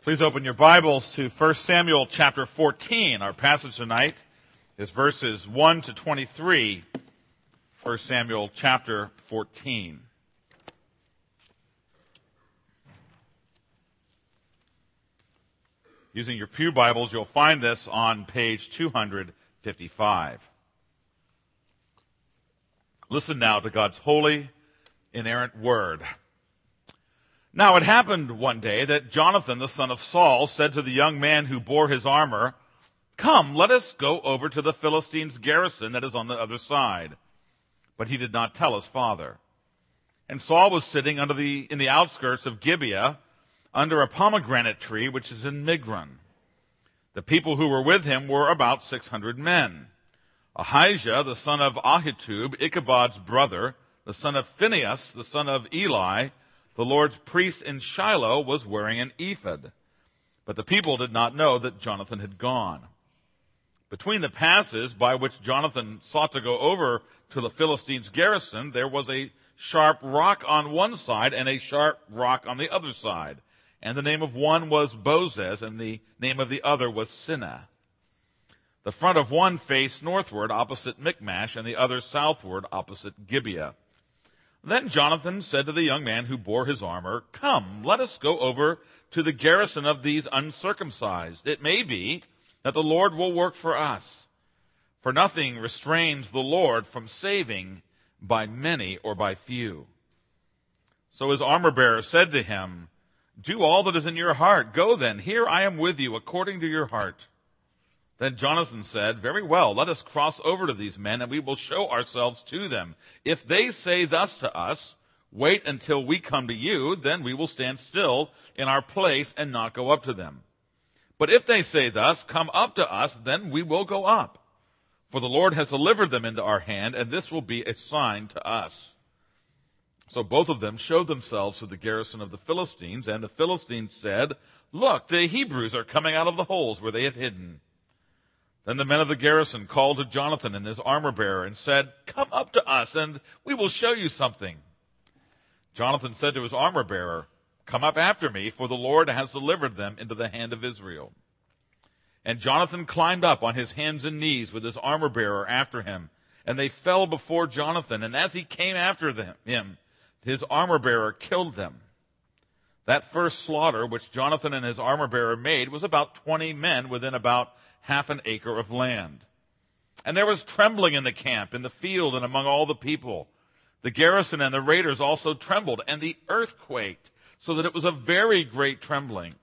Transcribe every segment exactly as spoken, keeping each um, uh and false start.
Please open your Bibles to First Samuel chapter fourteen. Our passage tonight is verses one to twenty-three, First Samuel chapter fourteen. Using your pew Bibles, you'll find this on page two fifty-five. Listen now to God's holy, inerrant word. Now it happened one day that Jonathan, the son of Saul, said to the young man who bore his armor, "Come, let us go over to the Philistines' garrison that is on the other side." But he did not tell his father. And Saul was sitting under the, in the outskirts of Gibeah, under a pomegranate tree which is in Migron. The people who were with him were about six hundred men. Ahijah, the son of Ahitub, Ichabod's brother, the son of Phinehas, the son of Eli, the Lord's priest in Shiloh, was wearing an ephod. But the people did not know that Jonathan had gone. Between the passes by which Jonathan sought to go over to the Philistines' garrison, there was a sharp rock on one side and a sharp rock on the other side. And the name of one was Bozez, and the name of the other was Sinah. The front of one faced northward opposite Michmash, and the other southward opposite Gibeah. Then Jonathan said to the young man who bore his armor, "Come, let us go over to the garrison of these uncircumcised. It may be that the Lord will work for us. For nothing restrains the Lord from saving by many or by few." So his armor-bearer said to him, "Do all that is in your heart. Go then, here I am with you, according to your heart." Then Jonathan said, "Very well, let us cross over to these men, and we will show ourselves to them. If they say thus to us, 'Wait until we come to you,' then we will stand still in our place and not go up to them. But if they say thus, 'Come up to us,' then we will go up. For the Lord has delivered them into our hand, and this will be a sign to us." So both of them showed themselves to the garrison of the Philistines, and the Philistines said, "Look, the Hebrews are coming out of the holes where they have hidden." Then the men of the garrison called to Jonathan and his armor-bearer and said, "Come up to us, and we will show you something." Jonathan said to his armor-bearer, "Come up after me, for the Lord has delivered them into the hand of Israel." And Jonathan climbed up on his hands and knees with his armor-bearer after him, and they fell before Jonathan. And as he came after them, him, his armor-bearer killed them. That first slaughter which Jonathan and his armor-bearer made was about twenty men within about half an acre of land. And there was trembling in the camp, in the field, and among all the people. The garrison and the raiders also trembled, and the earth quaked, so that it was a very great trembling.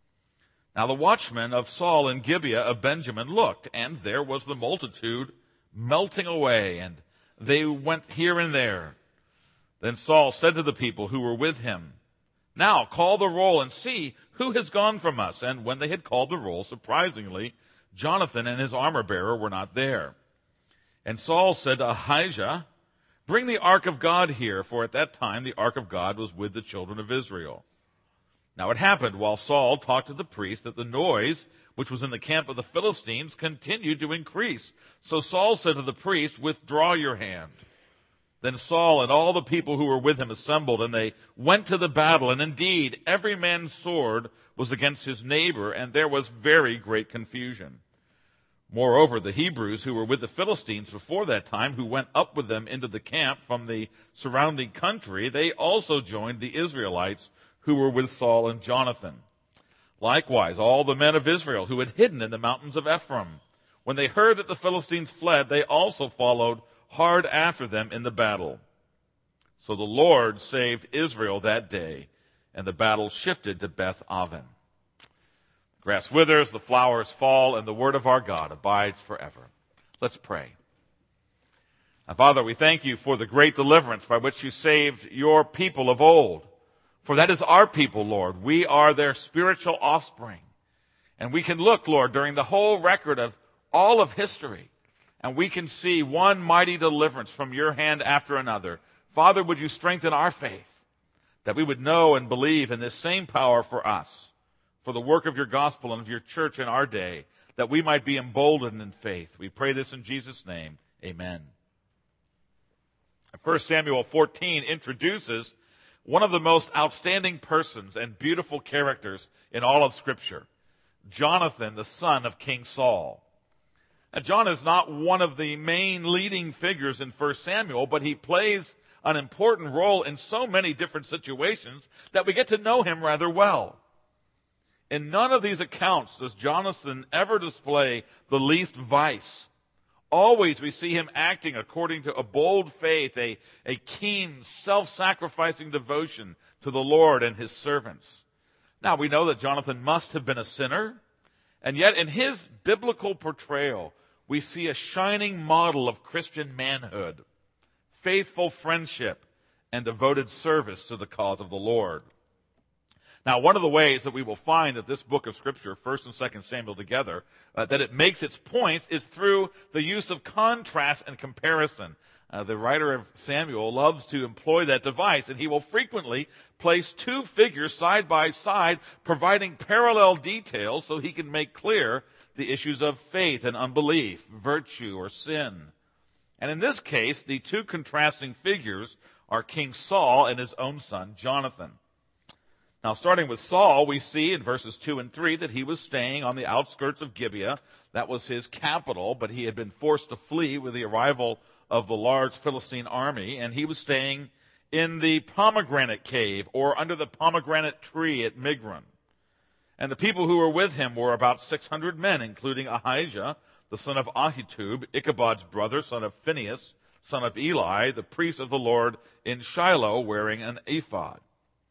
Now the watchmen of Saul in Gibeah of Benjamin looked, and there was the multitude melting away, and they went here and there. Then Saul said to the people who were with him, "Now call the roll and see who has gone from us." And when they had called the roll, surprisingly, Jonathan and his armor-bearer were not there. And Saul said to Ahijah, "Bring the ark of God here," for at that time the ark of God was with the children of Israel. Now it happened while Saul talked to the priest that the noise which was in the camp of the Philistines continued to increase. So Saul said to the priest, "Withdraw your hand." Then Saul and all the people who were with him assembled, and they went to the battle. And indeed, every man's sword was against his neighbor, and there was very great confusion. Moreover, the Hebrews who were with the Philistines before that time, who went up with them into the camp from the surrounding country, they also joined the Israelites who were with Saul and Jonathan. Likewise, all the men of Israel who had hidden in the mountains of Ephraim, when they heard that the Philistines fled, they also followed hard after them in the battle. So the Lord saved Israel that day, and the battle shifted to Beth Aven. The grass withers, the flowers fall, and the word of our God abides forever. Let's pray. Now, Father, we thank you for the great deliverance by which you saved your people of old. For that is our people, Lord. We are their spiritual offspring. And we can look, Lord, during the whole record of all of history, and we can see one mighty deliverance from your hand after another. Father, would you strengthen our faith, that we would know and believe in this same power for us, for the work of your gospel and of your church in our day, that we might be emboldened in faith. We pray this in Jesus' name. Amen. First Samuel fourteen introduces one of the most outstanding persons and beautiful characters in all of Scripture, Jonathan, the son of King Saul. Now, John is not one of the main leading figures in First Samuel, but he plays an important role in so many different situations that we get to know him rather well. In none of these accounts does Jonathan ever display the least vice. Always we see him acting according to a bold faith, a, a keen, self-sacrificing devotion to the Lord and his servants. Now, we know that Jonathan must have been a sinner, and yet in his biblical portrayal, we see a shining model of Christian manhood, faithful friendship, and devoted service to the cause of the Lord. Now, one of the ways that we will find that this book of Scripture, First and Second Samuel together, uh, that it makes its points is through the use of contrast and comparison. Uh, the writer of Samuel loves to employ that device, and he will frequently place two figures side by side, providing parallel details so he can make clear the issues of faith and unbelief, virtue or sin. And in this case, the two contrasting figures are King Saul and his own son, Jonathan. Now, starting with Saul, we see in verses two and three that he was staying on the outskirts of Gibeah. That was his capital, but he had been forced to flee with the arrival of the large Philistine army, and he was staying in the pomegranate cave, or under the pomegranate tree at Migron. And the people who were with him were about six hundred men, including Ahijah, the son of Ahitub, Ichabod's brother, son of Phinehas, son of Eli, the priest of the Lord in Shiloh, wearing an ephod.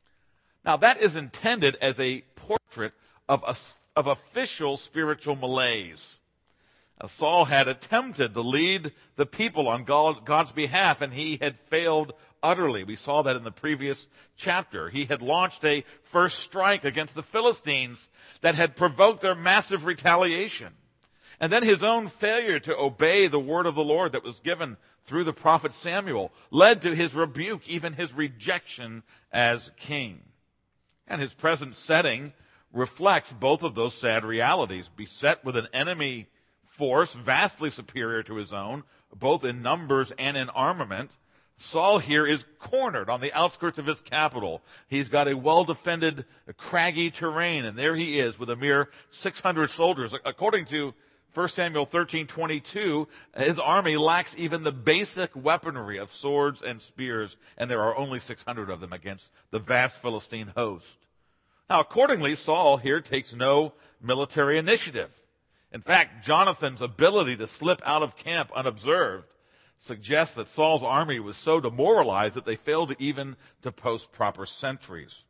Now, that is intended as a portrait of, a, of official spiritual malaise. Now, Saul had attempted to lead the people on God, God's behalf, and he had failed utterly. We saw that in the previous chapter. He had launched a first strike against the Philistines that had provoked their massive retaliation. And then his own failure to obey the word of the Lord that was given through the prophet Samuel led to his rebuke, even his rejection as king. And his present setting reflects both of those sad realities. Beset with an enemy force vastly superior to his own, both in numbers and in armament, Saul here is cornered on the outskirts of his capital. He's got a well-defended, craggy terrain, and there he is with a mere six hundred soldiers. According to First Samuel thirteen twenty-two, his army lacks even the basic weaponry of swords and spears, and there are only six hundred of them against the vast Philistine host. Now, accordingly, Saul here takes no military initiative. In fact, Jonathan's ability to slip out of camp unobserved suggests that Saul's army was so demoralized that they failed even to post proper sentries.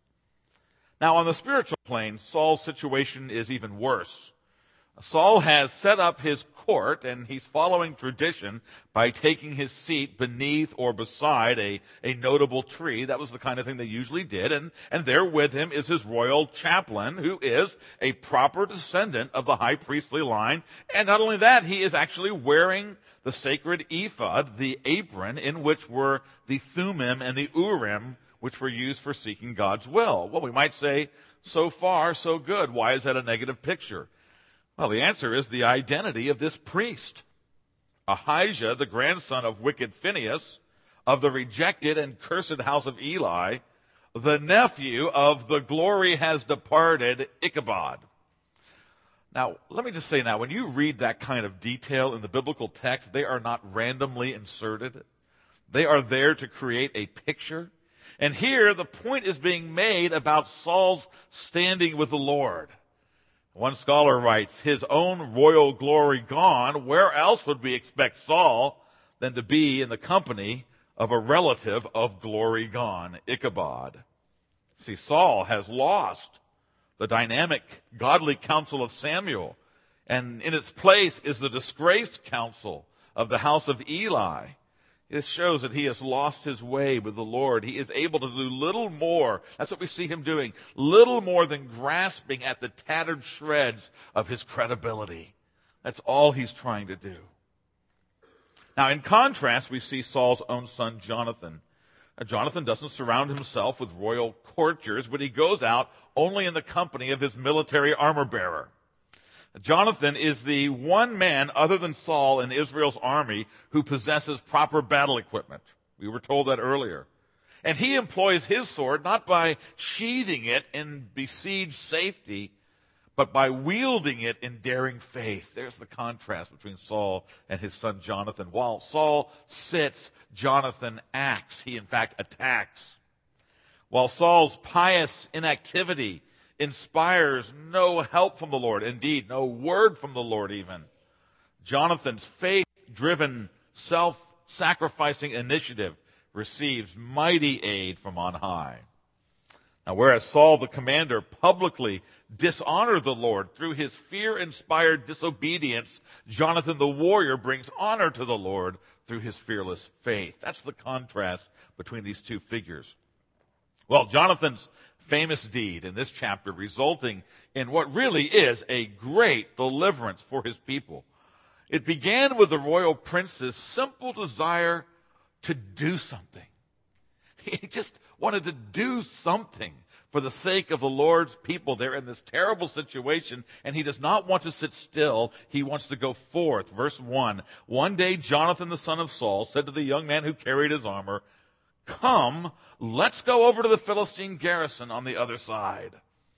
Now, on the spiritual plane, Saul's situation is even worse. Saul has set up his court, and he's following tradition by taking his seat beneath or beside a, a notable tree. That was the kind of thing they usually did. And, and there with him is his royal chaplain, who is a proper descendant of the high priestly line. And not only that, he is actually wearing the sacred ephod, the apron in which were the Thummim and the Urim, which were used for seeking God's will. Well, we might say, so far, so good. Why is that a negative picture? Well, the answer is the identity of this priest. Ahijah, the grandson of wicked Phinehas, of the rejected and cursed house of Eli, the nephew of the glory has departed Ichabod. Now, let me just say now, when you read that kind of detail in the biblical text, they are not randomly inserted. They are there to create a picture. And here, the point is being made about Saul's standing with the Lord. One scholar writes, his own royal glory gone, where else would we expect Saul than to be in the company of a relative of glory gone, Ichabod? See, Saul has lost the dynamic, godly counsel of Samuel, and in its place is the disgraced counsel of the house of Eli. This shows that he has lost his way with the Lord. He is able to do little more. That's what we see him doing. Little more than grasping at the tattered shreds of his credibility. That's all he's trying to do. Now, in contrast, we see Saul's own son, Jonathan. Now, Jonathan doesn't surround himself with royal courtiers, but he goes out only in the company of his military armor bearer. Jonathan is the one man other than Saul in Israel's army who possesses proper battle equipment. We were told that earlier. And he employs his sword not by sheathing it in besieged safety, but by wielding it in daring faith. There's the contrast between Saul and his son Jonathan. While Saul sits, Jonathan acts. He, in fact, attacks. While Saul's pious inactivity inspires no help from the Lord, indeed, no word from the Lord even, Jonathan's faith-driven, self-sacrificing initiative receives mighty aid from on high. Now, whereas Saul the commander publicly dishonored the Lord through his fear-inspired disobedience, Jonathan the warrior brings honor to the Lord through his fearless faith. That's the contrast between these two figures. Well, Jonathan's famous deed in this chapter resulting in what really is a great deliverance for his people. It began with the royal prince's simple desire to do something. He just wanted to do something for the sake of the Lord's people. They're in this terrible situation, and he does not want to sit still. He wants to go forth. Verse one, one day Jonathan the son of Saul said to the young man who carried his armor, "Come, let's go over to the Philistine garrison on the other side."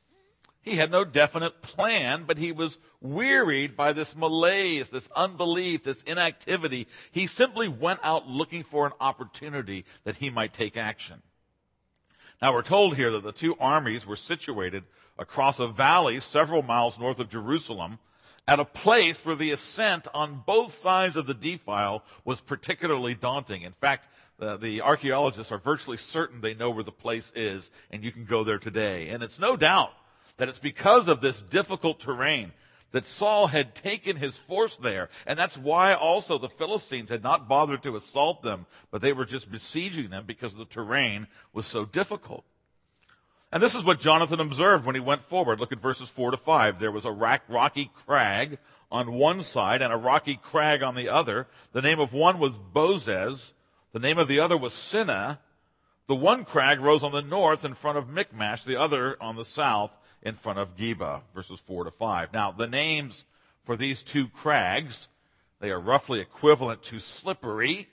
He had no definite plan, but he was wearied by this malaise, this unbelief, this inactivity. He simply went out looking for an opportunity that he might take action. Now, we're told here that the two armies were situated across a valley several miles north of Jerusalem at a place where the ascent on both sides of the defile was particularly daunting. In fact, the, the archaeologists are virtually certain they know where the place is, and you can go there today. And it's no doubt that it's because of this difficult terrain that Saul had taken his force there. And that's why also the Philistines had not bothered to assault them, but they were just besieging them because the terrain was so difficult. And this is what Jonathan observed when he went forward. Look at verses four to five. There was a rocky crag on one side and a rocky crag on the other. The name of one was Bozez. The name of the other was Sinah. The one crag rose on the north in front of Michmash, the other on the south in front of Geba, verses four to five. Now, the names for these two crags, they are roughly equivalent to Slippery,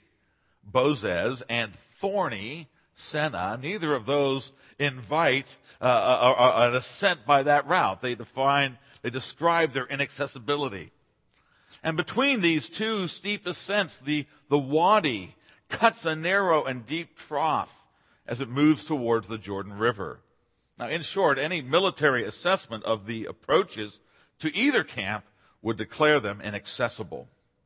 Bozez, and Thorny, Senna. Neither of those invite uh, a, a, an ascent by that route. They define, they describe their inaccessibility. And between these two steep ascents, the, the wadi cuts a narrow and deep trough as it moves towards the Jordan River. Now, in short, any military assessment of the approaches to either camp would declare them inaccessible.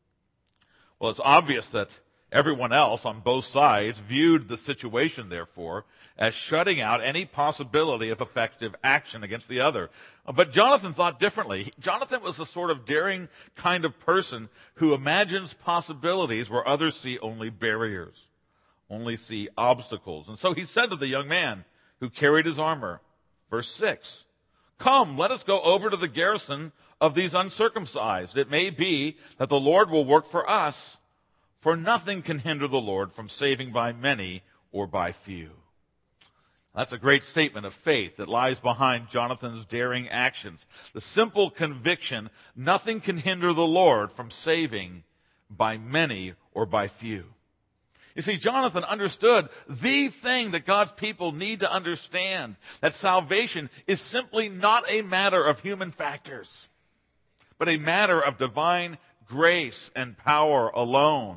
Well, it's obvious that everyone else on both sides viewed the situation, therefore, as shutting out any possibility of effective action against the other. But Jonathan thought differently. Jonathan was the sort of daring kind of person who imagines possibilities where others see only barriers, only see obstacles. And so he said to the young man who carried his armor, verse six, "Come, let us go over to the garrison of these uncircumcised. It may be that the Lord will work for us, for nothing can hinder the Lord from saving by many or by few." That's a great statement of faith that lies behind Jonathan's daring actions. The simple conviction, nothing can hinder the Lord from saving by many or by few. You see, Jonathan understood the thing that God's people need to understand, that salvation is simply not a matter of human factors, but a matter of divine grace and power alone.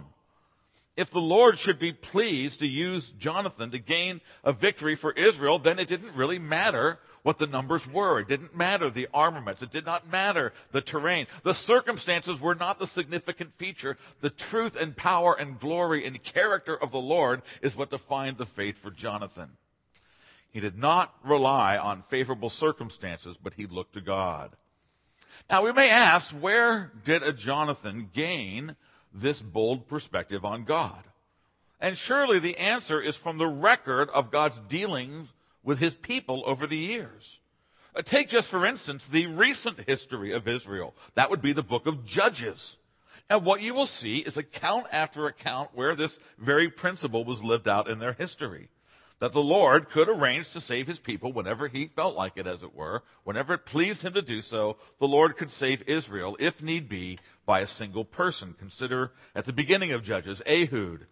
If the Lord should be pleased to use Jonathan to gain a victory for Israel, then it didn't really matter what the numbers were. It didn't matter the armaments. It did not matter the terrain. The circumstances were not the significant feature. The truth and power and glory and character of the Lord is what defined the faith for Jonathan. He did not rely on favorable circumstances, but he looked to God. Now, we may ask, where did a Jonathan gain this bold perspective on God? And surely the answer is from the record of God's dealings with his people over the years. Uh, take just for instance the recent history of Israel. That would be the book of Judges. And what you will see is account after account where this very principle was lived out in their history. That the Lord could arrange to save his people whenever he felt like it, as it were. Whenever it pleased him to do so, the Lord could save Israel, if need be, by a single person. Consider at the beginning of Judges, Ehud,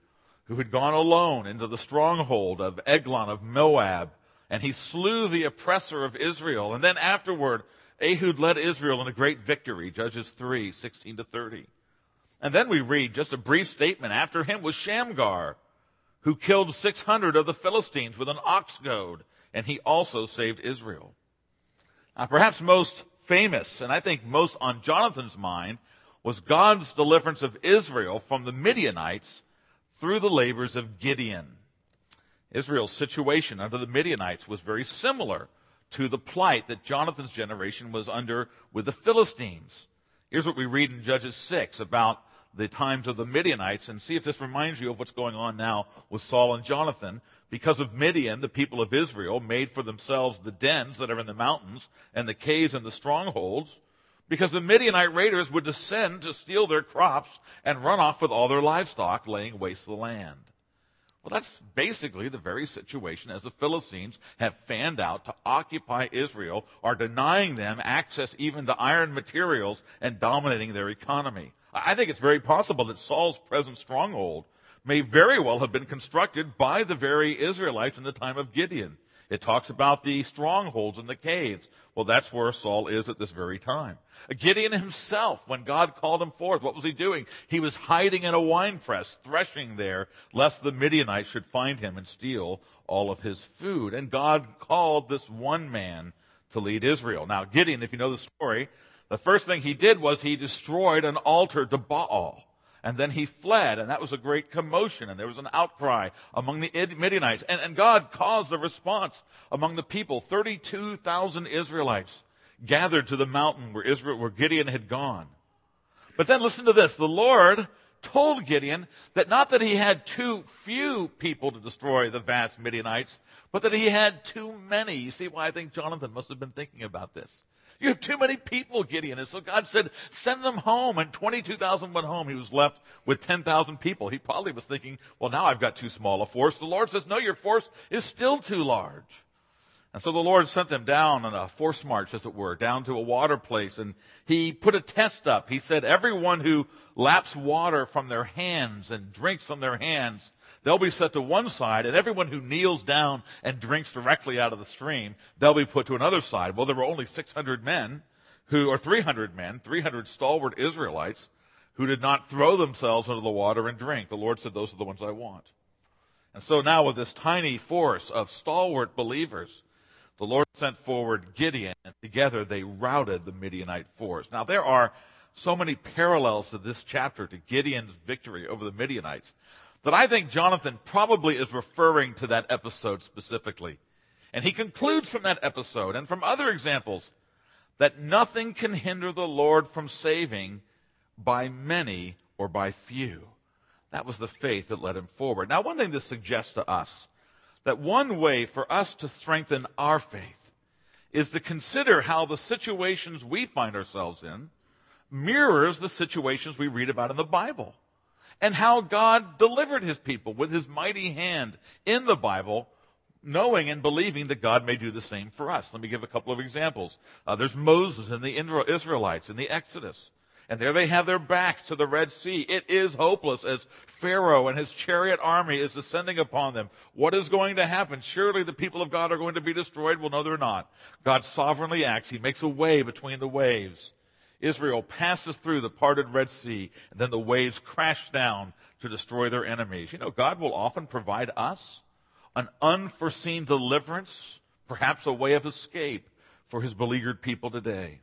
who had gone alone into the stronghold of Eglon of Moab, and he slew the oppressor of Israel. And then afterward, Ehud led Israel in a great victory, Judges three, sixteen to thirty. And then we read just a brief statement. After him was Shamgar, who killed six hundred of the Philistines with an ox goad, and he also saved Israel. Now, perhaps most famous, and I think most on Jonathan's mind, was God's deliverance of Israel from the Midianites through the labors of Gideon. Israel's situation under the Midianites was very similar to the plight that Jonathan's generation was under with the Philistines. Here's what we read in Judges six about the times of the Midianites, and see if this reminds you of what's going on now with Saul and Jonathan. Because of Midian, the people of Israel made for themselves the dens that are in the mountains and the caves and the strongholds, because the Midianite raiders would descend to steal their crops and run off with all their livestock, laying waste the land. Well, that's basically the very situation as the Philistines have fanned out to occupy Israel, are denying them access even to iron materials and dominating their economy. I think it's very possible that Saul's present stronghold may very well have been constructed by the very Israelites in the time of Gideon. It talks about the strongholds and the caves. Well, that's where Saul is at this very time. Gideon himself, when God called him forth, what was he doing? He was hiding in a winepress, threshing there, lest the Midianites should find him and steal all of his food. And God called this one man to lead Israel. Now, Gideon, if you know the story, the first thing he did was he destroyed an altar to Baal. And then he fled, and that was a great commotion, and there was an outcry among the Midianites. And, and God caused a response among the people. thirty-two thousand Israelites gathered to the mountain where Israel, where Gideon had gone. But then listen to this. The Lord told Gideon that not that he had too few people to destroy the vast Midianites, but that he had too many. You see why I think Jonathan must have been thinking about this. You have too many people, Gideon. And so God said, send them home. And twenty-two thousand went home. He was left with ten thousand people. He probably was thinking, well, now I've got too small a force. The Lord says, no, your force is still too large. And so the Lord sent them down on a force march, as it were, down to a water place. And he put a test up. He said, everyone who laps water from their hands and drinks from their hands, they'll be set to one side. And everyone who kneels down and drinks directly out of the stream, they'll be put to another side. Well, there were only six hundred men who, or three hundred men, three hundred stalwart Israelites who did not throw themselves into the water and drink. The Lord said, those are the ones I want. And so now with this tiny force of stalwart believers, the Lord sent forward Gideon, and together they routed the Midianite force. Now, there are so many parallels to this chapter, to Gideon's victory over the Midianites, that I think Jonathan probably is referring to that episode specifically. And he concludes from that episode and from other examples that nothing can hinder the Lord from saving by many or by few. That was the faith that led him forward. Now, one thing this suggests to us, that one way for us to strengthen our faith is to consider how the situations we find ourselves in mirrors the situations we read about in the Bible, and how God delivered his people with his mighty hand in the Bible, knowing and believing that God may do the same for us. Let me give a couple of examples. Uh, there's Moses and the Israelites in the Exodus. And there they have their backs to the Red Sea. It is hopeless as Pharaoh and his chariot army is descending upon them. What is going to happen? Surely the people of God are going to be destroyed. Well, no, they're not. God sovereignly acts. He makes a way between the waves. Israel passes through the parted Red Sea, and then the waves crash down to destroy their enemies. You know, God will often provide us an unforeseen deliverance, perhaps a way of escape for his beleaguered people today.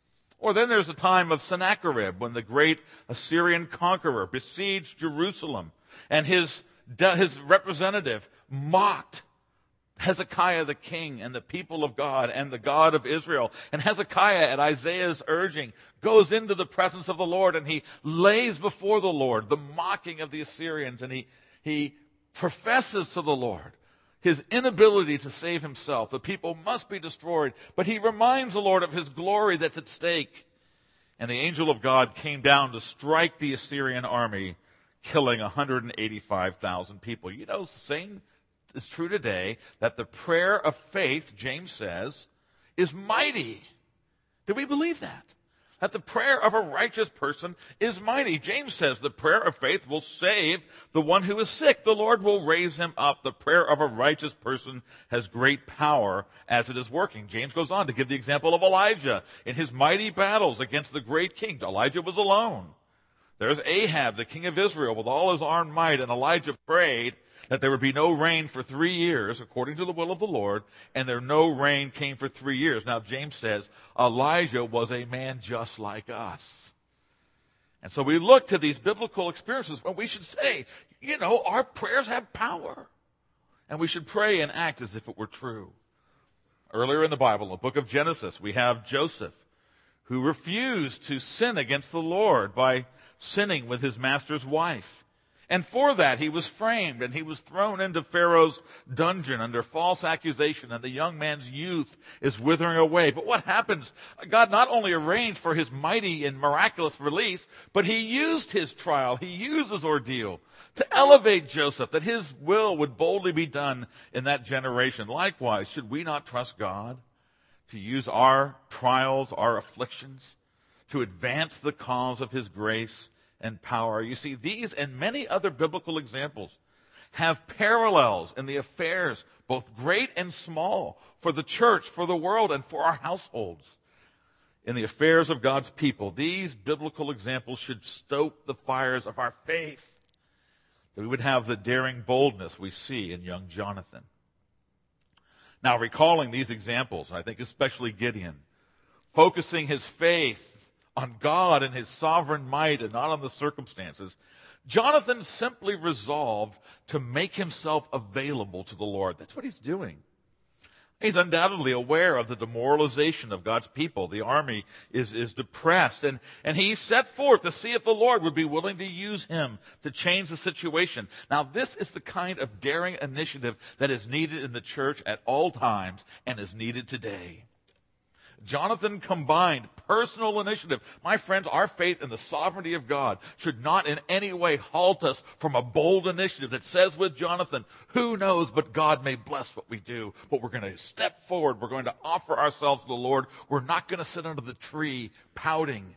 Or then there's a time of Sennacherib, when the great Assyrian conqueror besieged Jerusalem, and his, his representative mocked Hezekiah the king and the people of God and the God of Israel. And Hezekiah, at Isaiah's urging, goes into the presence of the Lord, and he lays before the Lord the mocking of the Assyrians, and he, he professes to the Lord his inability to save himself. The people must be destroyed. But he reminds the Lord of his glory that's at stake. And the angel of God came down to strike the Assyrian army, killing one hundred eighty-five thousand people. You know, same is true today, that the prayer of faith, James says, is mighty. Do we believe that? that the prayer of a righteous person is mighty. James says the prayer of faith will save the one who is sick. The Lord will raise him up. The prayer of a righteous person has great power as it is working. James goes on to give the example of Elijah in his mighty battles against the great king. Elijah was alone. There's Ahab, the king of Israel, with all his armed might, and Elijah prayed that there would be no rain for three years, according to the will of the Lord, and there no rain came for three years. Now, James says Elijah was a man just like us. And so we look to these biblical experiences, and we should say, you know, our prayers have power. And we should pray and act as if it were true. Earlier in the Bible, in the book of Genesis, we have Joseph, who refused to sin against the Lord by sinning with his master's wife. And for that, he was framed and he was thrown into Pharaoh's dungeon under false accusation, and the young man's youth is withering away. But what happens? God not only arranged for his mighty and miraculous release, but he used his trial, he used his ordeal to elevate Joseph, that his will would boldly be done in that generation. Likewise, should we not trust God to use our trials, our afflictions, to advance the cause of his grace and power? You see, these and many other biblical examples have parallels in the affairs, both great and small, for the church, for the world, and for our households. In the affairs of God's people, these biblical examples should stoke the fires of our faith, that we would have the daring boldness we see in young Jonathan. Now, recalling these examples, and I think especially Gideon, focusing his faith on God and his sovereign might and not on the circumstances, Jonathan simply resolved to make himself available to the Lord. That's what he's doing. He's undoubtedly aware of the demoralization of God's people. The army is, is depressed, and, and he set forth to see if the Lord would be willing to use him to change the situation. Now, this is the kind of daring initiative that is needed in the church at all times and is needed today. Jonathan combined personal initiative. My friends, our faith in the sovereignty of God should not in any way halt us from a bold initiative that says with Jonathan, who knows, but God may bless what we do. But we're going to step forward. We're going to offer ourselves to the Lord. We're not going to sit under the tree pouting,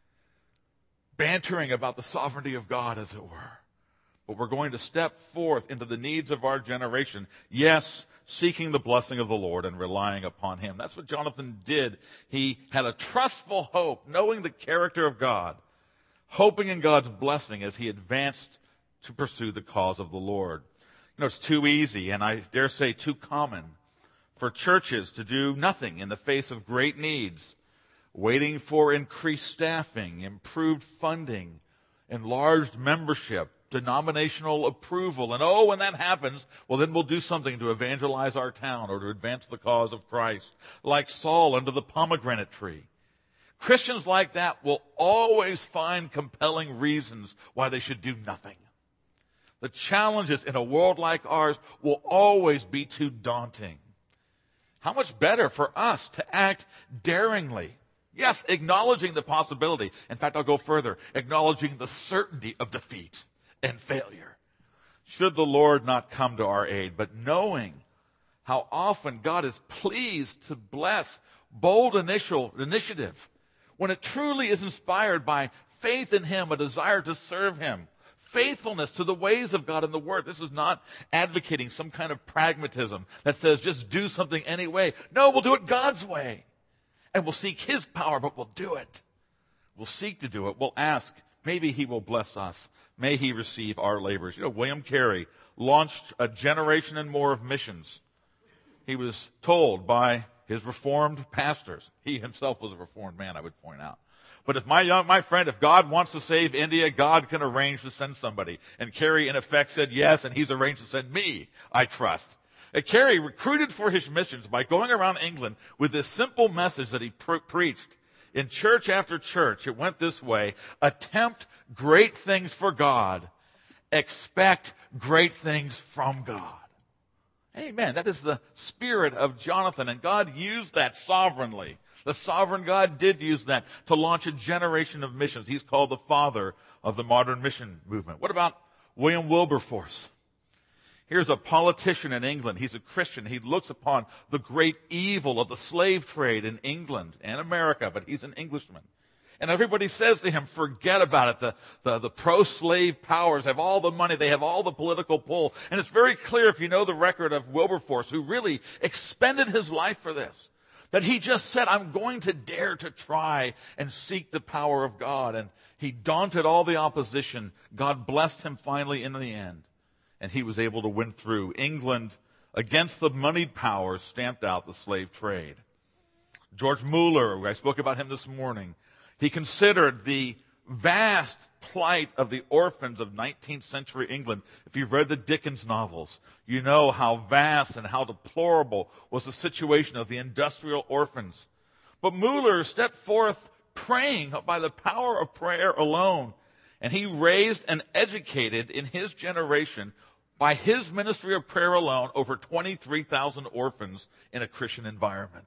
bantering about the sovereignty of God, as it were. But we're going to step forth into the needs of our generation. Yes, seeking the blessing of the Lord and relying upon him. That's what Jonathan did. He had a trustful hope, knowing the character of God, hoping in God's blessing as he advanced to pursue the cause of the Lord. You know, it's too easy, and I dare say too common, for churches to do nothing in the face of great needs, waiting for increased staffing, improved funding, enlarged membership, denominational approval. And oh, when that happens, well, then we'll do something to evangelize our town or to advance the cause of Christ, like Saul under the pomegranate tree. Christians like that will always find compelling reasons why they should do nothing. The challenges in a world like ours will always be too daunting. How much better for us to act daringly? Yes, acknowledging the possibility. In fact, I'll go further, acknowledging the certainty of defeat and failure, should the Lord not come to our aid, but knowing how often God is pleased to bless bold initial initiative when it truly is inspired by faith in him, a desire to serve him, faithfulness to the ways of God and the Word. This is not advocating some kind of pragmatism that says just do something anyway. No, we'll do it God's way, and we'll seek his power, but we'll do it. We'll seek to do it. We'll ask. Maybe he will bless us. May he receive our labors. You know, William Carey launched a generation and more of missions. He was told by his reformed pastors. He himself was a reformed man, I would point out. But if my young, my friend, if God wants to save India, God can arrange to send somebody. And Carey, in effect, said yes, and he's arranged to send me, I trust. And Carey recruited for his missions by going around England with this simple message that he pre- preached. In church after church, it went this way: attempt great things for God, expect great things from God. Amen. That is the spirit of Jonathan, and God used that sovereignly. The sovereign God did use that to launch a generation of missions. He's called the father of the modern mission movement. What about William Wilberforce? Here's a politician in England. He's a Christian. He looks upon the great evil of the slave trade in England and America, but he's an Englishman. And everybody says to him, forget about it. The, the, the pro-slave powers have all the money. They have all the political pull. And it's very clear, if you know the record of Wilberforce, who really expended his life for this, that he just said, I'm going to dare to try and seek the power of God. And he daunted all the opposition. God blessed him finally in the end. And he was able to win through. England, against the moneyed powers, stamped out the slave trade. George Mueller, I spoke about him this morning. He considered the vast plight of the orphans of nineteenth century England. If you've read the Dickens novels, you know how vast and how deplorable was the situation of the industrial orphans. But Mueller stepped forth praying by the power of prayer alone. And he raised and educated in his generation, by his ministry of prayer alone, over twenty-three thousand orphans in a Christian environment.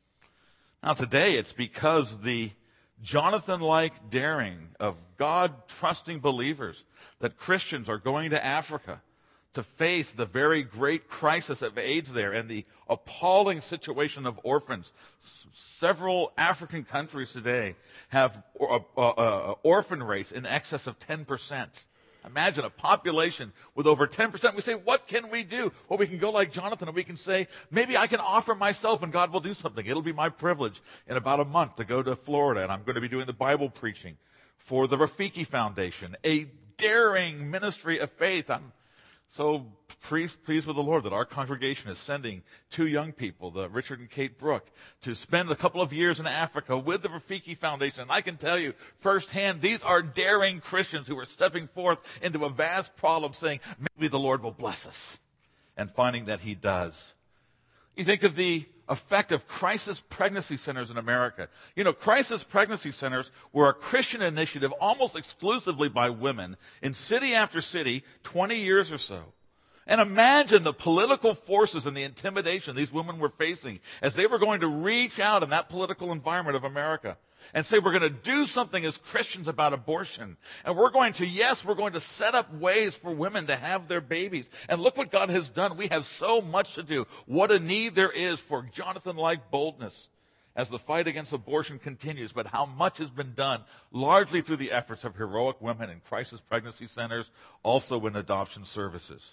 Now today it's because the Jonathan-like daring of God-trusting believers that Christians are going to Africa to face the very great crisis of AIDS there and the appalling situation of orphans. S- several African countries today have uh, uh, uh, orphan rates in excess of ten percent. Imagine a population with over ten percent. We say, what can we do? Well, we can go like Jonathan and we can say, maybe I can offer myself and God will do something. It'll be my privilege in about a month to go to Florida, and I'm going to be doing the Bible preaching for the Rafiki Foundation, a daring ministry of faith. I'm so pleased, pleased with the Lord that our congregation is sending two young people, the Richard and Kate Brooke, to spend a couple of years in Africa with the Rafiki Foundation. And I can tell you firsthand, these are daring Christians who are stepping forth into a vast problem saying, maybe the Lord will bless us. And finding that he does. You think of the effect of crisis pregnancy centers in America. You know, crisis pregnancy centers were a Christian initiative almost exclusively by women in city after city, twenty years or so. And imagine the political forces and the intimidation these women were facing as they were going to reach out in that political environment of America and say, we're going to do something as Christians about abortion. And we're going to, yes, we're going to set up ways for women to have their babies. And look what God has done. We have so much to do. What a need there is for Jonathan-like boldness as the fight against abortion continues. But how much has been done, largely through the efforts of heroic women in crisis pregnancy centers, also in adoption services.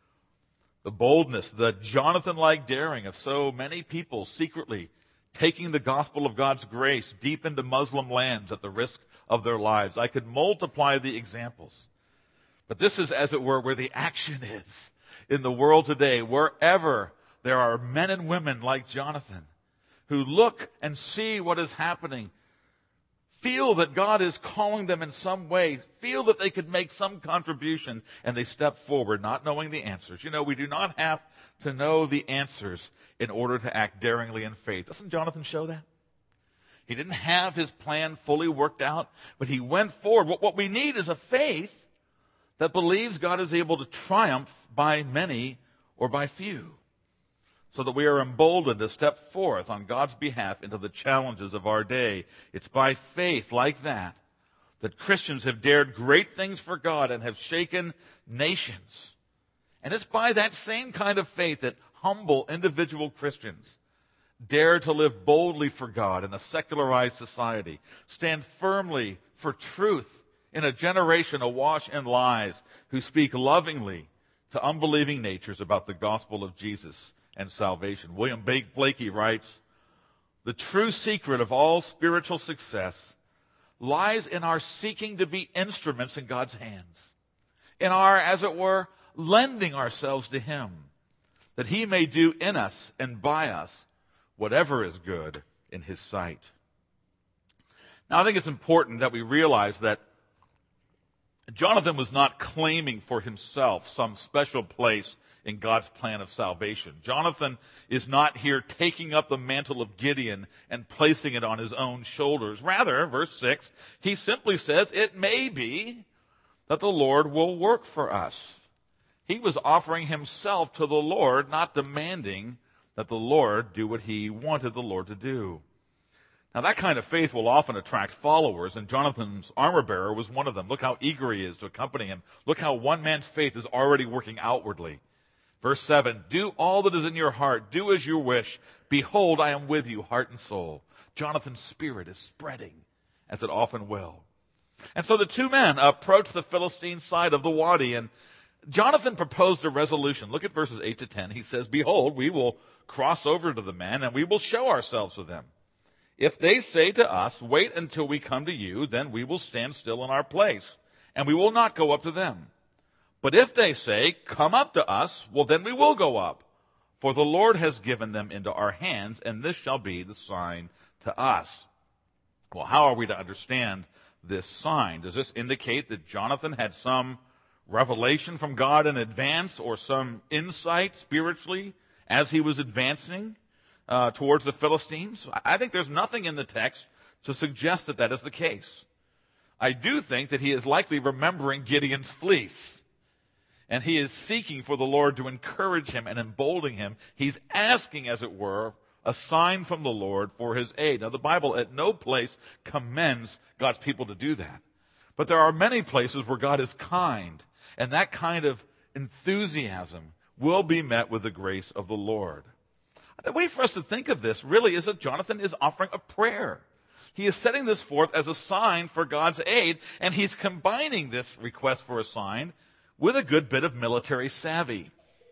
The boldness, the Jonathan-like daring of so many people secretly taking the gospel of God's grace deep into Muslim lands at the risk of their lives. I could multiply the examples. But this is, as it were, where the action is in the world today. Wherever there are men and women like Jonathan who look and see what is happening, feel that God is calling them in some way, feel that they could make some contribution, and they step forward not knowing the answers. You know, we do not have to know the answers in order to act daringly in faith. Doesn't Jonathan show that? He didn't have his plan fully worked out, but he went forward. What, what we need is a faith that believes God is able to triumph by many or by few, so that we are emboldened to step forth on God's behalf into the challenges of our day. It's by faith like that that Christians have dared great things for God and have shaken nations. And it's by that same kind of faith that humble individual Christians dare to live boldly for God in a secularized society, stand firmly for truth in a generation awash in lies, who speak lovingly to unbelieving natures about the gospel of Jesus and salvation. William Blakey writes, the true secret of all spiritual success lies in our seeking to be instruments in God's hands, in our, as it were, lending ourselves to him, that he may do in us and by us whatever is good in his sight. Now, I think it's important that we realize that Jonathan was not claiming for himself some special place in God's plan of salvation. Jonathan is not here taking up the mantle of Gideon and placing it on his own shoulders. Rather, verse six, he simply says, it may be that the Lord will work for us. He was offering himself to the Lord, not demanding that the Lord do what he wanted the Lord to do. Now, that kind of faith will often attract followers, and Jonathan's armor-bearer was one of them. Look how eager he is to accompany him. Look how one man's faith is already working outwardly. Verse seven, do all that is in your heart. Do as you wish. Behold, I am with you, heart and soul. Jonathan's spirit is spreading as it often will. And so the two men approach the Philistine side of the wadi, and Jonathan proposed a resolution. Look at verses eight to ten. He says, "Behold, we will cross over to the men, and we will show ourselves to them. If they say to us, 'Wait until we come to you,' then we will stand still in our place, and we will not go up to them. But if they say, 'Come up to us,' well, then we will go up. For the Lord has given them into our hands, and this shall be the sign to us." Well, how are we to understand this sign? Does this indicate that Jonathan had some revelation from God in advance, or some insight spiritually as he was advancing uh, towards the Philistines? I think there's nothing in the text to suggest that that is the case. I do think that he is likely remembering Gideon's fleece, and he is seeking for the Lord to encourage him and embolden him. He's asking, as it were, a sign from the Lord for his aid. Now, the Bible at no place commends God's people to do that. But there are many places where God is kind, and that kind of enthusiasm will be met with the grace of the Lord. The way for us to think of this really is that Jonathan is offering a prayer. He is setting this forth as a sign for God's aid, and he's combining this request for a sign with a good bit of military savvy.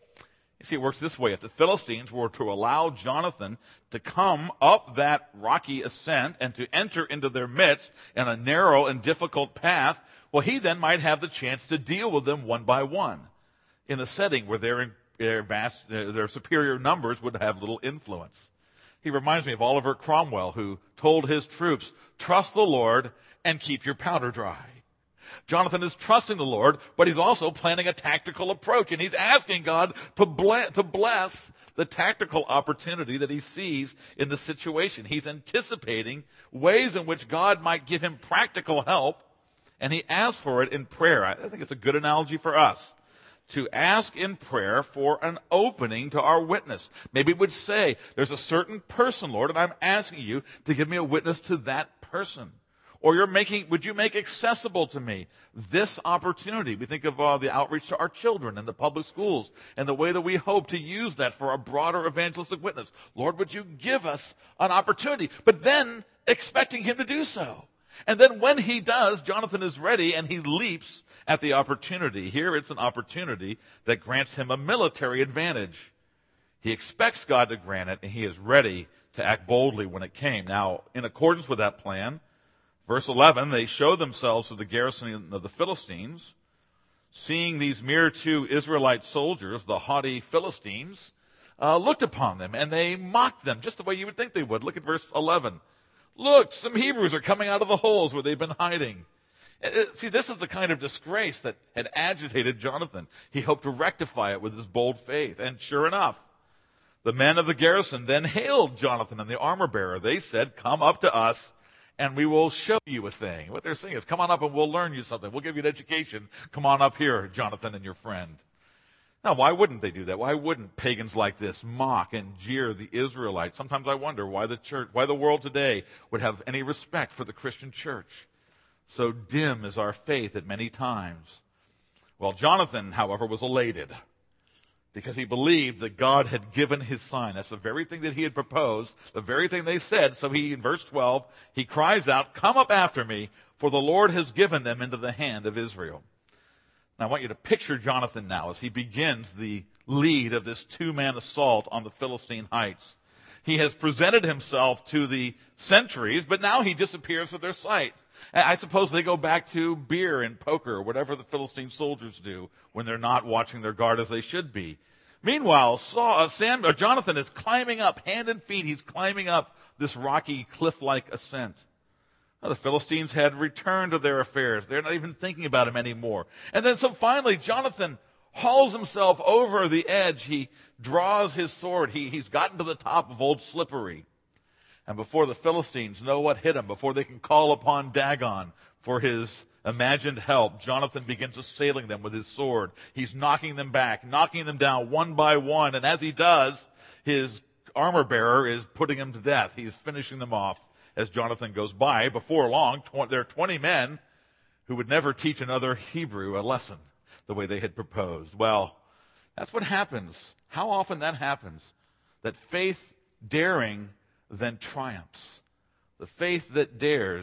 You see, it works this way. If the Philistines were to allow Jonathan to come up that rocky ascent and to enter into their midst in a narrow and difficult path, well, he then might have the chance to deal with them one by one in a setting where their, their vast, their superior numbers would have little influence. He reminds me of Oliver Cromwell, who told his troops, "Trust the Lord and keep your powder dry." Jonathan is trusting the Lord, but he's also planning a tactical approach, and he's asking God to bless, to bless the tactical opportunity that he sees in the situation. He's anticipating ways in which God might give him practical help, and he asks for it in prayer. I think it's a good analogy for us to ask in prayer for an opening to our witness. Maybe it would say, "There's a certain person, Lord, and I'm asking you to give me a witness to that person." Or you're making, would you make accessible to me this opportunity? We think of uh, the outreach to our children in the public schools and the way that we hope to use that for a broader evangelistic witness. Lord, would you give us an opportunity? But then expecting him to do so. And then when he does, Jonathan is ready and he leaps at the opportunity. Here it's an opportunity that grants him a military advantage. He expects God to grant it, and he is ready to act boldly when it came. Now, in accordance with that plan, verse eleven, they show themselves to the garrison of the Philistines. Seeing these mere two Israelite soldiers, the haughty Philistines, uh, looked upon them, and they mocked them, just the way you would think they would. Look at verse eleven. "Look, some Hebrews are coming out of the holes where they've been hiding." See, this is the kind of disgrace that had agitated Jonathan. He hoped to rectify it with his bold faith. And sure enough, the men of the garrison then hailed Jonathan and the armor bearer. They said, "Come up to us, and we will show you a thing." What they're saying is, come on up and we'll learn you something. We'll give you an education. Come on up here, Jonathan and your friend. Now, why wouldn't they do that? Why wouldn't pagans like this mock and jeer the Israelites? Sometimes I wonder why the church, why the world today would have any respect for the Christian church. So dim is our faith at many times. Well, Jonathan, however, was elated because he believed that God had given his sign. That's the very thing that he had proposed, the very thing they said. So he, in verse twelve, he cries out, "Come up after me, for the Lord has given them into the hand of Israel." Now I want you to picture Jonathan now as he begins the lead of this two-man assault on the Philistine heights. He has presented himself to the sentries, but now he disappears from their sight. I suppose they go back to beer and poker, or whatever the Philistine soldiers do when they're not watching their guard as they should be. Meanwhile, Saul, uh, Sam, uh, Jonathan is climbing up, hand and feet. He's climbing up this rocky cliff-like ascent. Now, the Philistines had returned to their affairs. They're not even thinking about him anymore. And then so finally, Jonathan hauls himself over the edge. He draws his sword. He, he's gotten to the top of Old Slippery. And before the Philistines know what hit him, before they can call upon Dagon for his imagined help, Jonathan begins assailing them with his sword. He's knocking them back, knocking them down one by one. And as he does, his armor bearer is putting them to death. He's finishing them off as Jonathan goes by. Before long, tw- there are twenty men who would never teach another Hebrew a lesson the way they had proposed. Well, that's what happens. How often that happens, that faith daring then triumphs. The faith that dares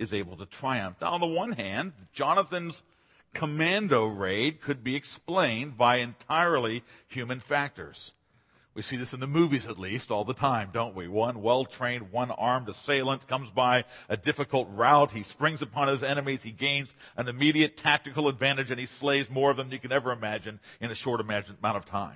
is able to triumph. Now, on the one hand, Jonathan's commando raid could be explained by entirely human factors. We see this in the movies, at least, all the time, don't we? One well-trained, one-armed assailant comes by a difficult route. He springs upon his enemies. He gains an immediate tactical advantage, and he slays more of them than you can ever imagine in a short amount of time.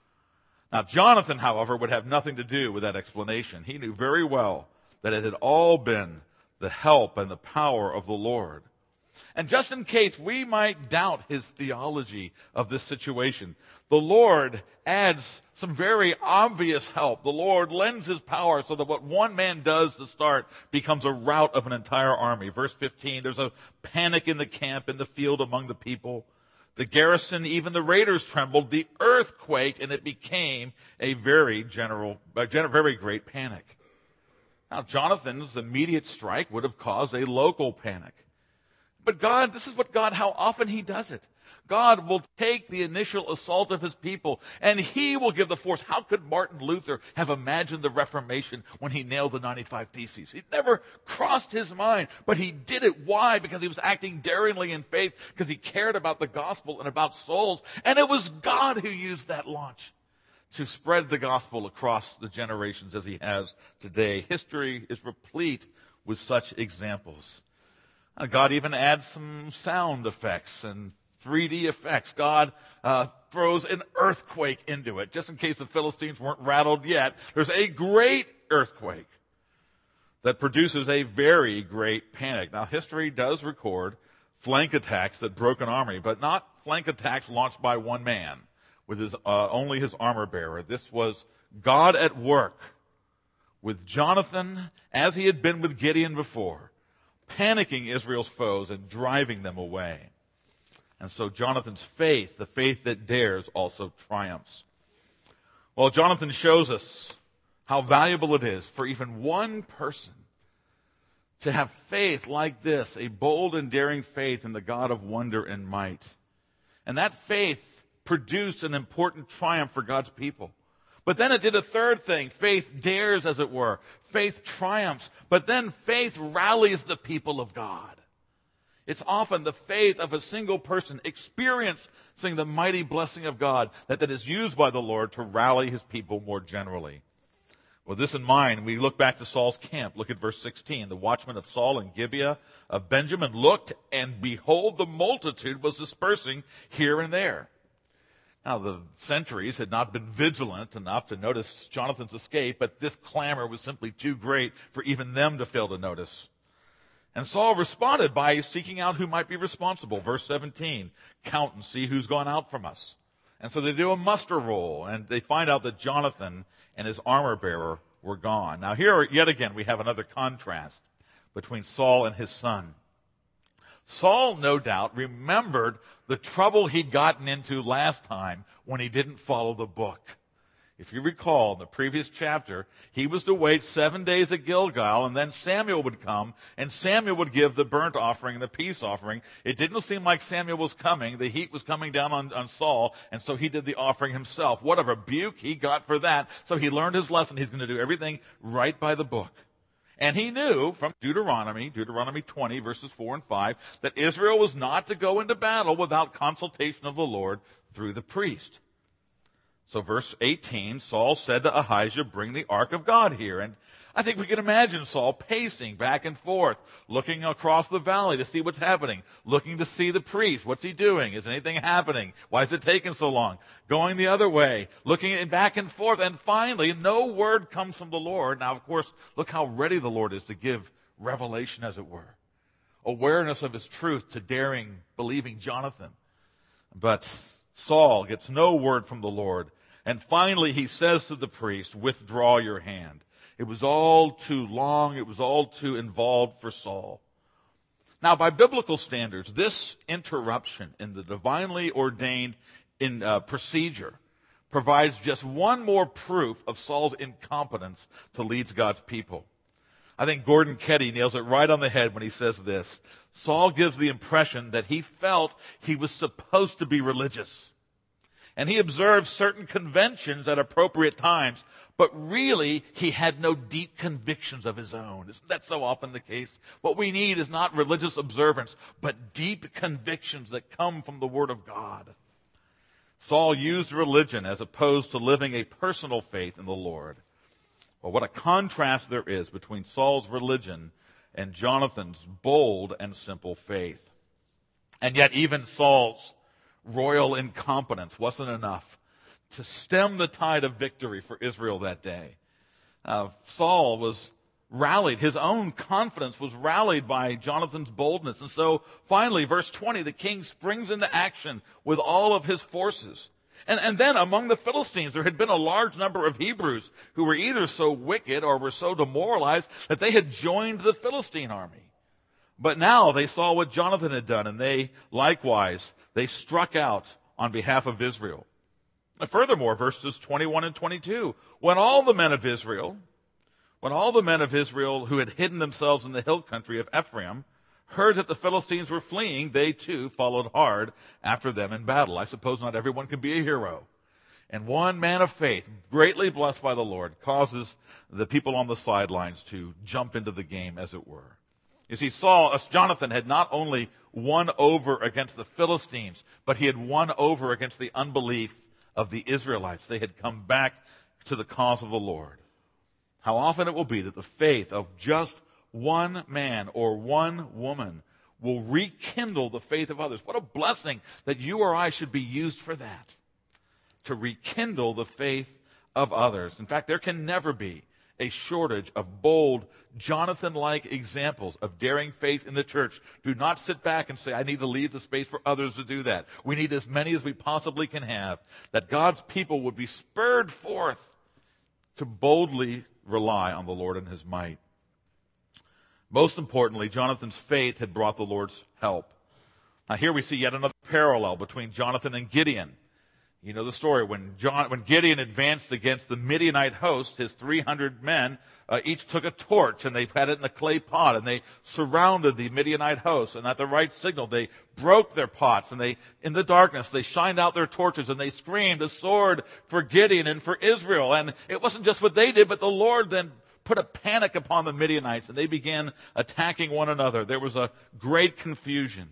Now, Jonathan, however, would have nothing to do with that explanation. He knew very well that it had all been the help and the power of the Lord. And just in case we might doubt his theology of this situation, the Lord adds some very obvious help. The Lord lends his power so that what one man does to start becomes a rout of an entire army. Verse fifteen, there's a panic in the camp, in the field among the people. The garrison, even the raiders trembled. The earth quaked, and it became a very general, a very great panic. Now, Jonathan's immediate strike would have caused a local panic. But God, this is what God, how often he does it. God will take the initial assault of his people, and he will give the force. How could Martin Luther have imagined the Reformation when he nailed the ninety-five Theses? It never crossed his mind, but he did it. Why? Because he was acting daringly in faith, because he cared about the gospel and about souls. And it was God who used that launch to spread the gospel across the generations as he has today. History is replete with such examples. God even adds some sound effects and three D effects. God uh, throws an earthquake into it. Just in case the Philistines weren't rattled yet, there's a great earthquake that produces a very great panic. Now, history does record flank attacks that broke an army, but not flank attacks launched by one man with his uh, only his armor bearer. This was God at work with Jonathan, as he had been with Gideon before, panicking Israel's foes and driving them away. And so Jonathan's faith, the faith that dares, also triumphs. Well, Jonathan shows us how valuable it is for even one person to have faith like this, a bold and daring faith in the God of wonder and might. And that faith produced an important triumph for God's people. But then it did a third thing. Faith dares, as it were. Faith triumphs. But then faith rallies the people of God. It's often the faith of a single person experiencing the mighty blessing of God that, that is used by the Lord to rally his people more generally. With this in mind, we look back to Saul's camp. Look at verse sixteen. The watchmen of Saul and Gibeah of Benjamin looked, and behold, the multitude was dispersing here and there. Now, the sentries had not been vigilant enough to notice Jonathan's escape, but this clamor was simply too great for even them to fail to notice. And Saul responded by seeking out who might be responsible. Verse seventeen, count and see who's gone out from us. And so they do a muster roll, and they find out that Jonathan and his armor bearer were gone. Now here, yet again, we have another contrast between Saul and his son. Saul, no doubt, remembered the trouble he'd gotten into last time when he didn't follow the book. If you recall, in the previous chapter, he was to wait seven days at Gilgal, and then Samuel would come, and Samuel would give the burnt offering and the peace offering. It didn't seem like Samuel was coming. The heat was coming down on, on Saul, and so he did the offering himself. What a rebuke he got for that. So he learned his lesson. He's going to do everything right by the book. And he knew from Deuteronomy, Deuteronomy twenty, verses four and five, that Israel was not to go into battle without consultation of the Lord through the priest. So verse eighteen, Saul said to Ahijah, bring the ark of God here. And I think we can imagine Saul pacing back and forth, looking across the valley to see what's happening, looking to see the priest. What's he doing? Is anything happening? Why is it taking so long? Going the other way, looking back and forth. And finally, no word comes from the Lord. Now, of course, look how ready the Lord is to give revelation, as it were. Awareness of his truth to daring, believing Jonathan. But Saul gets no word from the Lord. And finally, he says to the priest, withdraw your hand. It was all too long. It was all too involved for Saul. Now, by biblical standards, this interruption in the divinely ordained in, uh, procedure provides just one more proof of Saul's incompetence to lead God's people. I think Gordon Ketty nails it right on the head when he says this. Saul gives the impression that he felt he was supposed to be religious. And he observed certain conventions at appropriate times, but really he had no deep convictions of his own. Isn't that so often the case? What we need is not religious observance, but deep convictions that come from the Word of God. Saul used religion as opposed to living a personal faith in the Lord. Well, what a contrast there is between Saul's religion and Jonathan's bold and simple faith. And yet even Saul's royal incompetence wasn't enough to stem the tide of victory for Israel that day. Uh, Saul was rallied. His own confidence was rallied by Jonathan's boldness. And so finally, verse twenty, the king springs into action with all of his forces. And, and then among the Philistines, there had been a large number of Hebrews who were either so wicked or were so demoralized that they had joined the Philistine army. But now they saw what Jonathan had done, and they likewise, they struck out on behalf of Israel. And furthermore, verses twenty-one and twenty-two, when all the men of Israel, when all the men of Israel who had hidden themselves in the hill country of Ephraim heard that the Philistines were fleeing, they too followed hard after them in battle. I suppose not everyone can be a hero. And one man of faith, greatly blessed by the Lord, causes the people on the sidelines to jump into the game, as it were. You see, Saul, as Jonathan had not only won over against the Philistines, but he had won over against the unbelief of the Israelites. They had come back to the cause of the Lord. How often it will be that the faith of just one man or one woman will rekindle the faith of others. What a blessing that you or I should be used for that, to rekindle the faith of others. In fact, there can never be a shortage of bold, Jonathan-like examples of daring faith in the church. Do not sit back and say, I need to leave the space for others to do that. We need as many as we possibly can have, that God's people would be spurred forth to boldly rely on the Lord and his might. Most importantly, Jonathan's faith had brought the Lord's help. Now here we see yet another parallel between Jonathan and Gideon. You know the story. When John, when Gideon advanced against the Midianite host, his three hundred men uh, each took a torch and they had it in a clay pot and they surrounded the Midianite host. And at the right signal, they broke their pots and they, in the darkness, they shined out their torches and they screamed, a sword for Gideon and for Israel. And it wasn't just what they did, but the Lord then put a panic upon the Midianites and they began attacking one another. There was a great confusion.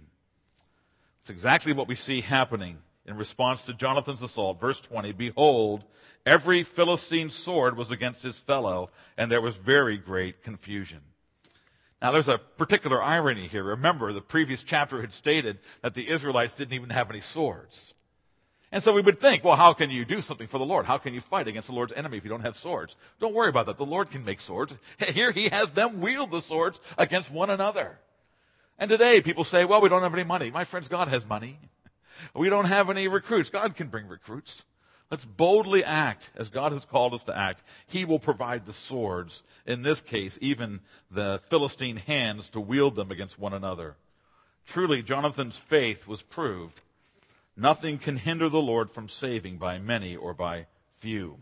It's exactly what we see happening in response to Jonathan's assault. Verse twenty, behold, every Philistine sword was against his fellow, and there was very great confusion. Now there's a particular irony here. Remember, the previous chapter had stated that the Israelites didn't even have any swords. And so we would think, well, how can you do something for the Lord? How can you fight against the Lord's enemy if you don't have swords? Don't worry about that. The Lord can make swords. Here he has them wield the swords against one another. And today people say, well, we don't have any money. My friends, God has money. We don't have any recruits. God can bring recruits. Let's boldly act as God has called us to act. He will provide the swords, in this case, even the Philistine hands to wield them against one another. Truly, Jonathan's faith was proved. Nothing can hinder the Lord from saving by many or by few.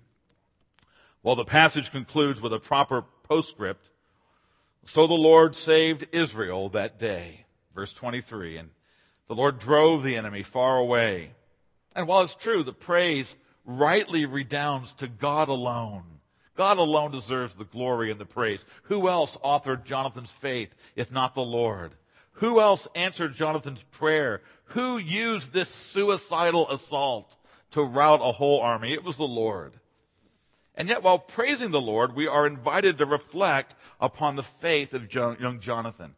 Well, the passage concludes with a proper postscript. So the Lord saved Israel that day. Verse twenty-three, and the Lord drove the enemy far away. And while it's true, the praise rightly redounds to God alone. God alone deserves the glory and the praise. Who else authored Jonathan's faith if not the Lord? Who else answered Jonathan's prayer? Who used this suicidal assault to rout a whole army? It was the Lord. And yet, while praising the Lord, we are invited to reflect upon the faith of young Jonathan.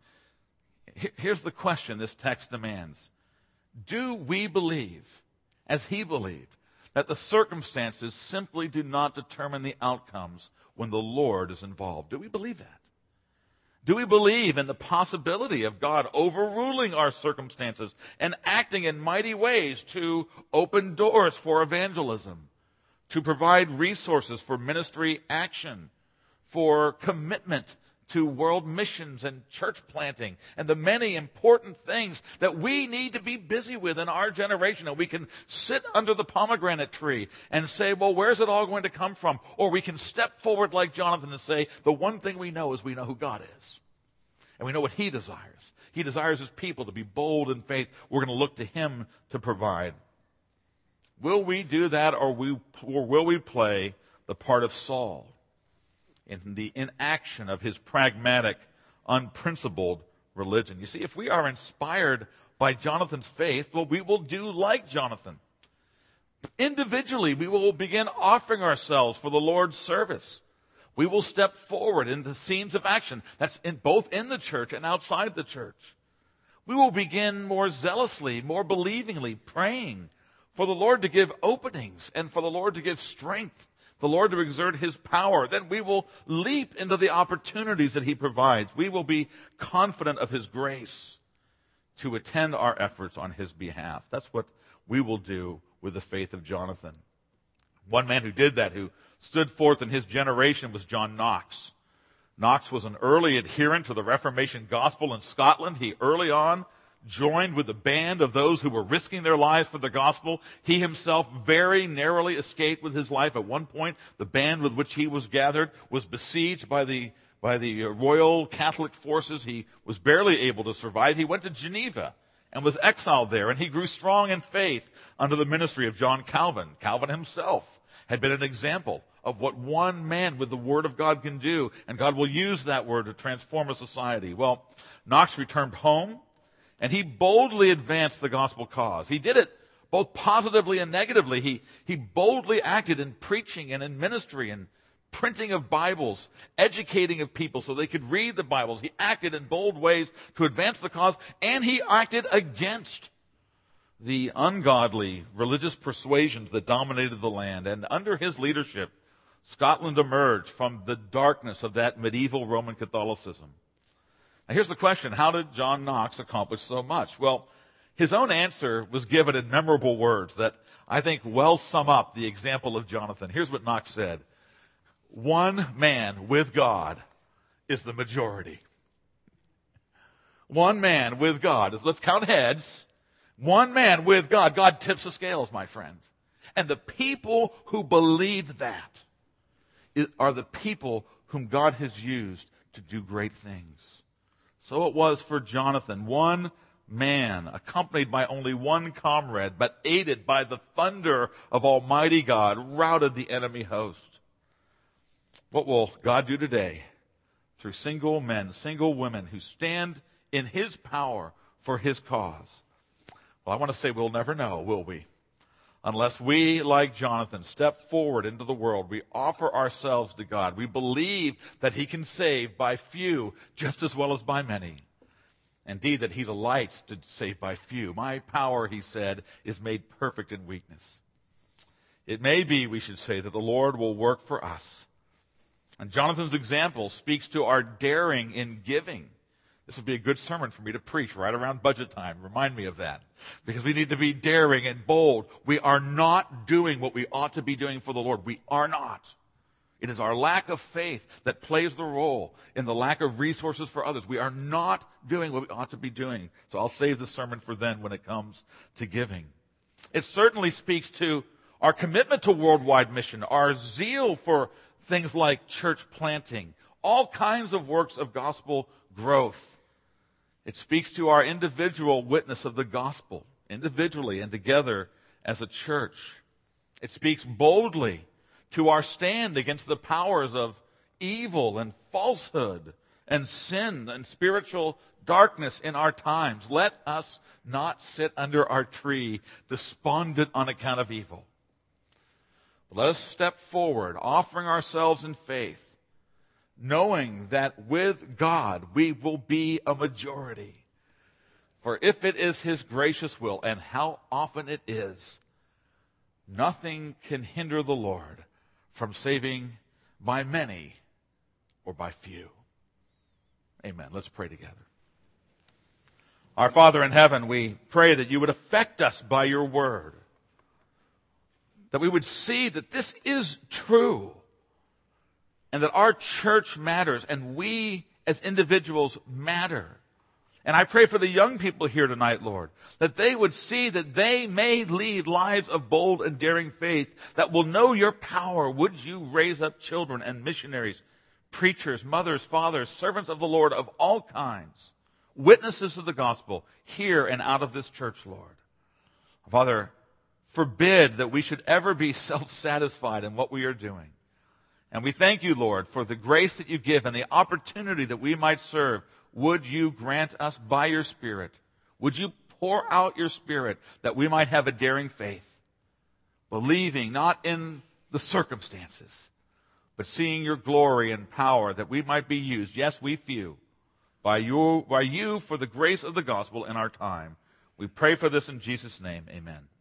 Here's the question this text demands. Do we believe, as he believed, that the circumstances simply do not determine the outcomes when the Lord is involved? Do we believe that? Do we believe in the possibility of God overruling our circumstances and acting in mighty ways to open doors for evangelism, to provide resources for ministry action, for commitment to world missions and church planting and the many important things that we need to be busy with in our generation? And we can sit under the pomegranate tree and say, well, where's it all going to come from? Or we can step forward like Jonathan and say, the one thing we know is we know who God is. And we know what he desires. He desires his people to be bold in faith. We're going to look to him to provide. Will we do that, or, we, or will we play the part of Saul, in the inaction of his pragmatic, unprincipled religion. You see, if we are inspired by Jonathan's faith, well, we will do like Jonathan. Individually, we will begin offering ourselves for the Lord's service. We will step forward into scenes of action. That's in both in the church and outside the church. We will begin more zealously, more believingly praying for the Lord to give openings and for the Lord to give strength, the Lord to exert his power. Then we will leap into the opportunities that he provides. We will be confident of his grace to attend our efforts on his behalf. That's what we will do with the faith of Jonathan. One man who did that, who stood forth in his generation, was John Knox. Knox was an early adherent to the Reformation gospel in Scotland. He early on joined with the band of those who were risking their lives for the gospel. He himself very narrowly escaped with his life. At one point, the band with which he was gathered was besieged by the by the Royal Catholic forces. He was barely able to survive. He went to Geneva and was exiled there, and he grew strong in faith under the ministry of John Calvin. Calvin himself had been an example of what one man with the Word of God can do, and God will use that Word to transform a society. Well, Knox returned home, and he boldly advanced the gospel cause. He did it both positively and negatively. He, he boldly acted in preaching and in ministry and printing of Bibles, educating of people so they could read the Bibles. He acted in bold ways to advance the cause, and he acted against the ungodly religious persuasions that dominated the land. And under his leadership, Scotland emerged from the darkness of that medieval Roman Catholicism. Now here's the question: how did John Knox accomplish so much? Well, his own answer was given in memorable words that I think well sum up the example of Jonathan. Here's what Knox said: one man with God is the majority. One man with God. Let's count heads. One man with God. God tips the scales, my friends. And the people who believe that are the people whom God has used to do great things. So it was for Jonathan. One man, accompanied by only one comrade, but aided by the thunder of Almighty God, routed the enemy host. What will God do today through single men, single women who stand in his power for his cause? Well, I want to say we'll never know, will we? Unless we, like Jonathan, step forward into the world, we offer ourselves to God. We believe that he can save by few just as well as by many. Indeed, that he delights to save by few. My power, he said, is made perfect in weakness. It may be, we should say, that the Lord will work for us. And Jonathan's example speaks to our daring in giving. This would be a good sermon for me to preach right around budget time. Remind me of that. Because we need to be daring and bold. We are not doing what we ought to be doing for the Lord. We are not. It is our lack of faith that plays the role in the lack of resources for others. We are not doing what we ought to be doing. So I'll save the sermon for then when it comes to giving. It certainly speaks to our commitment to worldwide mission, our zeal for things like church planting, all kinds of works of gospel growth. It speaks to our individual witness of the gospel, individually and together as a church. It speaks boldly to our stand against the powers of evil and falsehood and sin and spiritual darkness in our times. Let us not sit under our tree despondent on account of evil. Let us step forward, offering ourselves in faith, knowing that with God we will be a majority. For if it is his gracious will, and how often it is, nothing can hinder the Lord from saving by many or by few. Amen. Let's pray together. Our Father in heaven, we pray that you would affect us by your word, that we would see that this is true, and that our church matters, and we as individuals matter. And I pray for the young people here tonight, Lord, that they would see that they may lead lives of bold and daring faith that will know your power. Would you raise up children and missionaries, preachers, mothers, fathers, servants of the Lord of all kinds, witnesses of the gospel here and out of this church, Lord. Father, forbid that we should ever be self-satisfied in what we are doing. And we thank you, Lord, for the grace that you give and the opportunity that we might serve. Would you grant us by your Spirit? Would you pour out your Spirit that we might have a daring faith, believing not in the circumstances, but seeing your glory and power, that we might be used, yes, we few, by you, by you for the grace of the gospel in our time. We pray for this in Jesus' name. Amen.